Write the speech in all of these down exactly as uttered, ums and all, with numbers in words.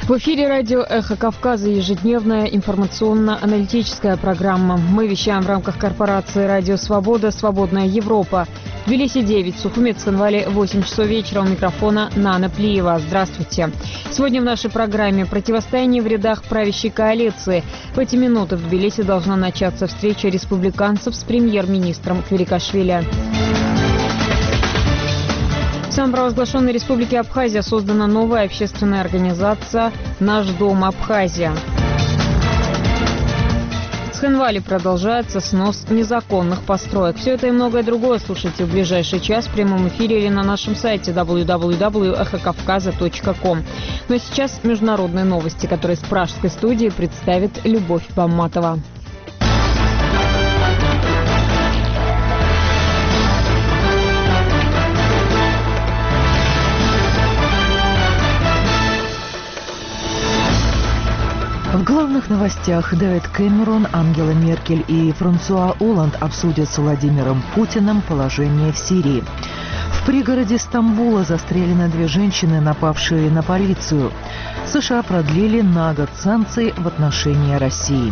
В эфире радио «Эхо Кавказа» ежедневная информационно-аналитическая программа. Мы вещаем в рамках корпорации «Радио Свобода. Свободная Европа». В Тбилиси девять, Сухуми, Цхинвале восемь часов вечера. У микрофона Нана Плиева. Здравствуйте. Сегодня в нашей программе противостояние в рядах правящей коалиции. В эти минуты в Тбилиси должна начаться встреча республиканцев с премьер-министром Квирикашвили. В самопровозглашенной республике Абхазия создана новая общественная организация «Наш дом Абхазия». В Цхинвале продолжается снос незаконных построек. Все это и многое другое слушайте в ближайший час в прямом эфире или на нашем сайте дабл ю дабл ю дабл ю точка эхо кавказа точка ком. Ну а сейчас международные новости, которые с пражской студии представит Любовь Бамматова. В главных новостях Дэвид Кэмерон, Ангела Меркель и Франсуа Олланд обсудят с Владимиром Путиным положение в Сирии. В пригороде Стамбула застрелены две женщины, напавшие на полицию. США продлили на год санкции в отношении России.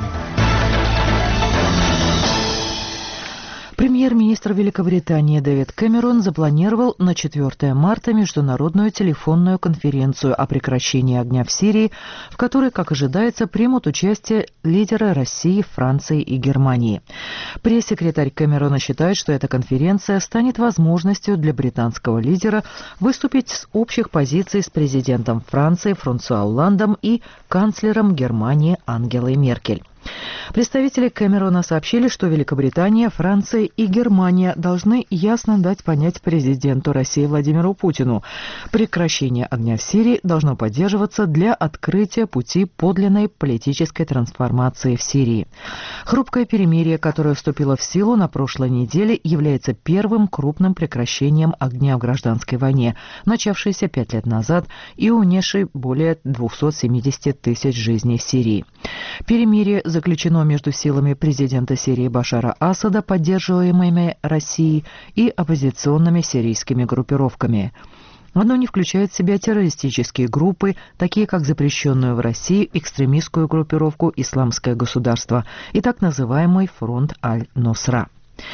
Премьер-министр Великобритании Дэвид Кэмерон запланировал на четвёртое марта международную телефонную конференцию о прекращении огня в Сирии, в которой, как ожидается, примут участие лидеры России, Франции и Германии. Пресс-секретарь Кэмерона считает, что эта конференция станет возможностью для британского лидера выступить с общих позиций с президентом Франции Франсуа Олландом и канцлером Германии Ангелой Меркель. Представители Кэмерона сообщили, что Великобритания, Франция и Германия должны ясно дать понять президенту России Владимиру Путину: прекращение огня в Сирии должно поддерживаться для открытия пути подлинной политической трансформации в Сирии. Хрупкое перемирие, которое вступило в силу на прошлой неделе, является первым крупным прекращением огня в гражданской войне, начавшейся пять лет назад и унесшей более двухсот семидесяти тысяч жизней в Сирии. Перемирие заключено между силами президента Сирии Башара Асада, поддерживаемыми Россией, и оппозиционными сирийскими группировками. Оно не включает в себя террористические группы, такие как запрещенную в России экстремистскую группировку «Исламское государство» и так называемый фронт Аль-Нусра.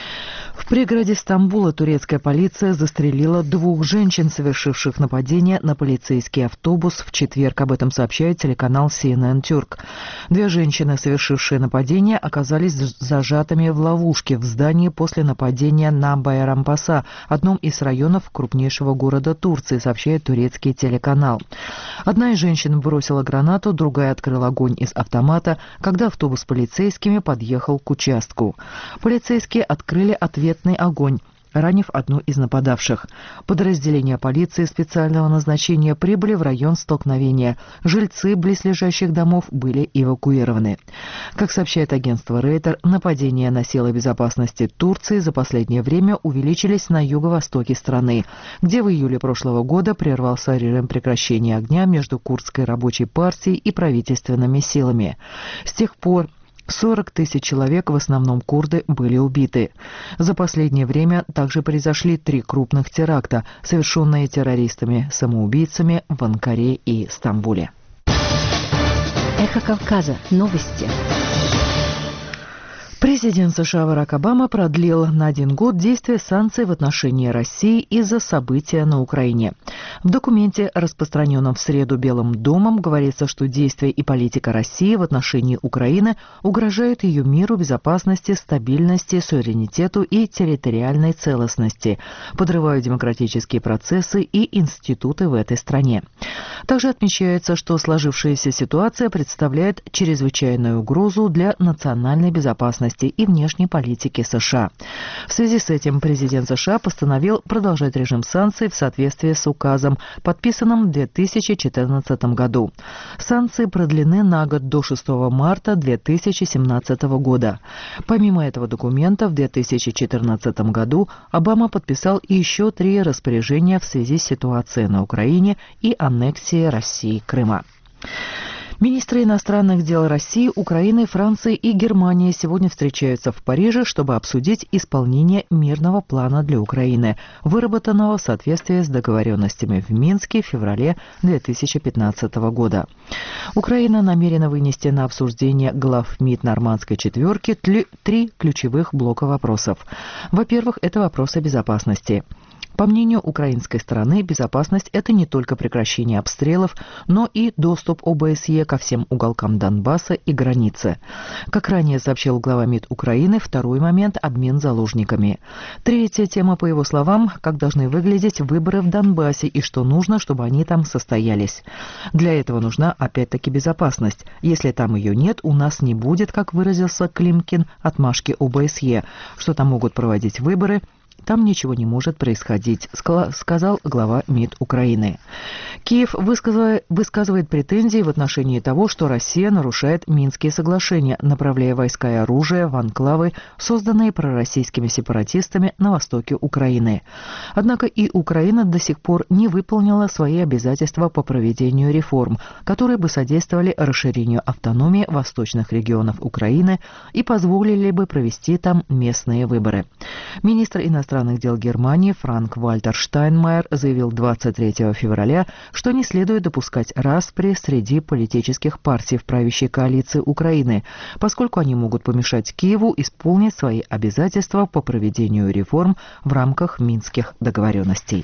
В пригороде Стамбула турецкая полиция застрелила двух женщин, совершивших нападение на полицейский автобус в четверг. Об этом сообщает телеканал си эн эн Тюрк. Две женщины, совершившие нападение, оказались зажатыми в ловушке в здании после нападения на Байрампаса, одном из районов крупнейшего города Турции, сообщает турецкий телеканал. Одна из женщин бросила гранату, другая открыла огонь из автомата, когда автобус с полицейскими подъехал к участку. Полицейские открыли ответный огонь, ранив одну из нападавших. Подразделения полиции специального назначения прибыли в район столкновения. Жильцы близлежащих домов были эвакуированы. Как сообщает агентство Рейтер, нападения на силы безопасности Турции за последнее время увеличились на юго-востоке страны, где в июле прошлого года прервался режим прекращения огня между курдской рабочей партией и правительственными силами. С тех пор сорок тысяч человек, в основном курды, были убиты. За последнее время также произошли три крупных теракта, совершенные террористами-самоубийцами в Анкаре и Стамбуле. Эхо Кавказа. Новости. Президент США Барак Обама продлил на один год действие санкций в отношении России из-за события на Украине. В документе, распространенном в среду Белым домом, говорится, что действия и политика России в отношении Украины угрожают ее миру, безопасности, стабильности, суверенитету и территориальной целостности, подрывают демократические процессы и институты в этой стране. Также отмечается, что сложившаяся ситуация представляет чрезвычайную угрозу для национальной безопасности и внешней политики США. В связи с этим президент США постановил продолжать режим санкций в соответствии с указом, подписанным в две тысячи четырнадцатом году. Санкции продлены на год до шестого марта две тысячи семнадцатого года. Помимо этого документа, в две тысячи четырнадцатом году Обама подписал еще три распоряжения в связи с ситуацией на Украине и аннексией России Крыма. Министры иностранных дел России, Украины, Франции и Германии сегодня встречаются в Париже, чтобы обсудить исполнение мирного плана для Украины, выработанного в соответствии с договоренностями в Минске в феврале две тысячи пятнадцатого года. Украина намерена вынести на обсуждение глав МИД нормандской четверки три ключевых блока вопросов. Во-первых, это вопросы безопасности. По мнению украинской стороны, безопасность – это не только прекращение обстрелов, но и доступ ОБСЕ ко всем уголкам Донбасса и границы. Как ранее сообщил глава МИД Украины, второй момент – обмен заложниками. Третья тема, по его словам, как должны выглядеть выборы в Донбассе и что нужно, чтобы они там состоялись. Для этого нужна опять-таки безопасность. Если там ее нет, у нас не будет, как выразился Климкин, отмашки ОБСЕ, что там могут проводить выборы. Там ничего не может происходить, сказал глава МИД Украины. Киев высказывает, высказывает претензии в отношении того, что Россия нарушает Минские соглашения, направляя войска и оружие в анклавы, созданные пророссийскими сепаратистами на востоке Украины. Однако и Украина до сих пор не выполнила свои обязательства по проведению реформ, которые бы содействовали расширению автономии восточных регионов Украины и позволили бы провести там местные выборы. Министр иностранных дел Германии Франк-Вальтер Штайнмайер заявил двадцать третьего февраля, что не следует допускать распри среди политических партий в правящей коалиции Украины, поскольку они могут помешать Киеву исполнить свои обязательства по проведению реформ в рамках Минских договоренностей.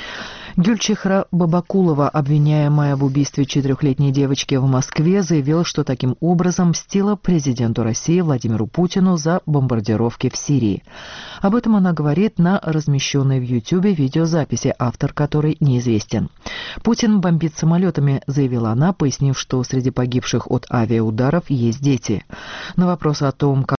Гюльчихра Бабакулова, обвиняемая в убийстве четырехлетней девочки в Москве, заявила, что таким образом мстила президенту России Владимиру Путину за бомбардировки в Сирии. Об этом она говорит на размещенной в Ютьюбе видеозаписи, автор которой неизвестен. «Путин бомбит самолетами», — заявила она, пояснив, что среди погибших от авиаударов есть дети. На вопрос о том, как